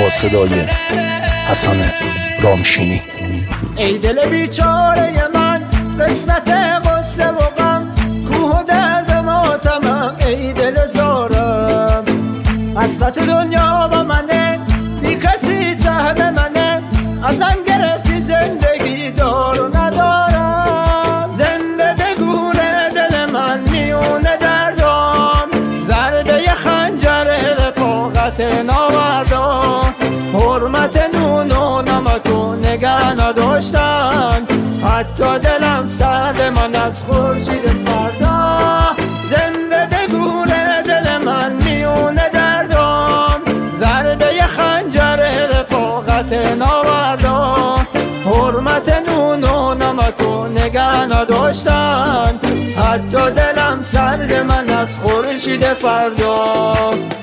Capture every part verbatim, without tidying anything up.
با صدای حسن رامشینی. ای دل بیچاره من قسمت غصه و غم، کوه و درد ماتمم ای دل زارم. حسرت دنیا با منه، بی کسی صاحب منه، ازم گرفتی زندگی دار و ندارم. زنده بگوره دل من میونه دردم، ضربه خنجر رفاقت ناوردم. حرمت نون و نمک و نگه نداشتن، حتی دلم سرد من از خورشید فردا. زنده بگوره دل من میونه دردم، ضربه خنجر رفاقت ناوردم. حرمت نون و نمک و نگه نداشتن، حتی دلم سرد من از خورشید فردا.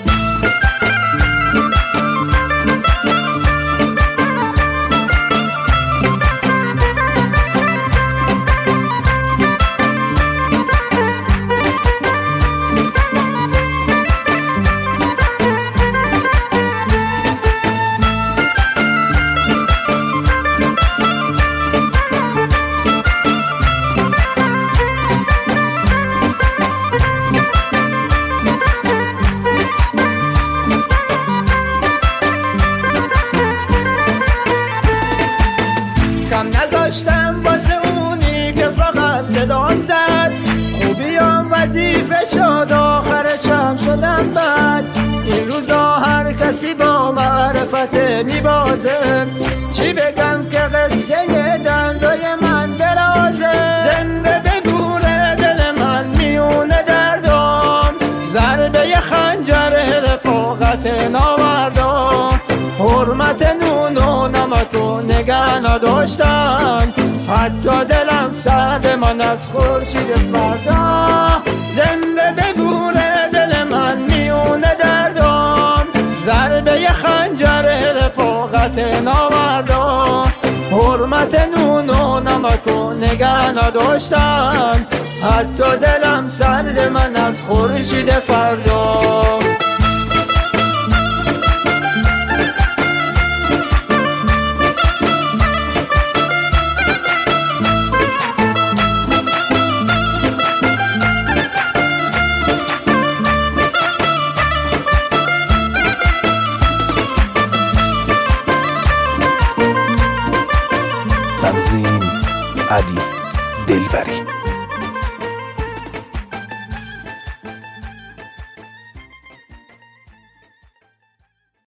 کم نذاشتم واسه اونی که فقط صدام زد، خوبیام وظیفه شد آخرشم شدم بد. این روزا هر کسی با معرفت میبازه، چی بگم که قصه دردای من درازه. زنده بگوره دل من میونه دردم، ضربه خنجر رفاقت ناوردم. حرمت نون و نمک و نگه نداشتن، حتی دلم سرد من از خورشید فردا. زنده بگوره دل من میونه دردم، ضربه خنجر رفاقت ناوردم. حرمت نون و نمک و نگه نداشتن، حتی دلم سرد من از خورشید فردا. تنظیم علی دلبری.